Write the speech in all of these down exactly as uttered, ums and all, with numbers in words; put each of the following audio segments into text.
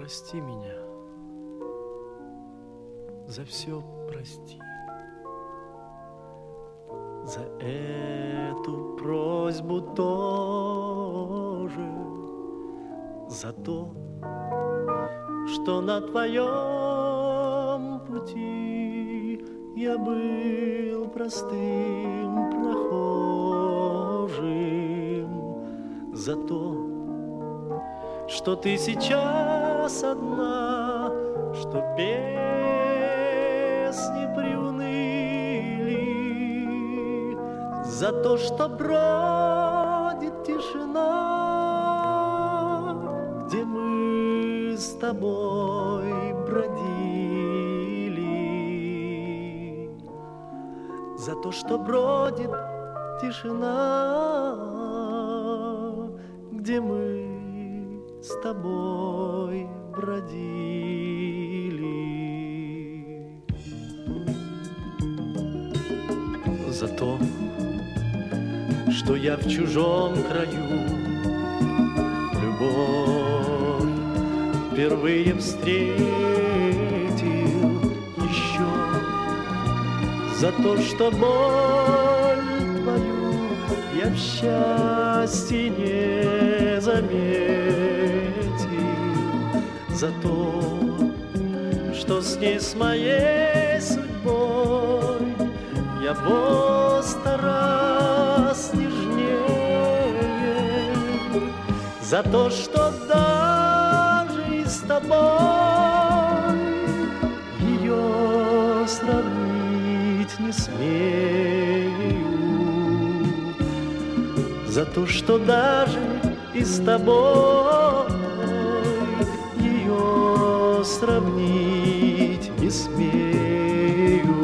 Прости меня, за все прости. За эту просьбу тоже, за то, что на твоем пути я был простым прохожим, за то, что ты сейчас одна, что песни приуныли, за то, что бродит тишина, где мы с тобой бродили, за то, что бродит тишина, где мы с тобой бродили. За то, что я в чужом краю любовь впервые встретил еще, за то, что боль твою я в счастье не заметил, за то, что с ней, с моей судьбой, я во сто раз нежнее, за то, что даже и с тобой ее сравнить не смею, за то, что даже и с тобой ее сравнить не смею.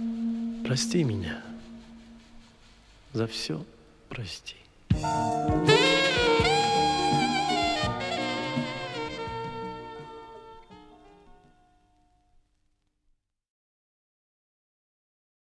Прости меня, за все прости.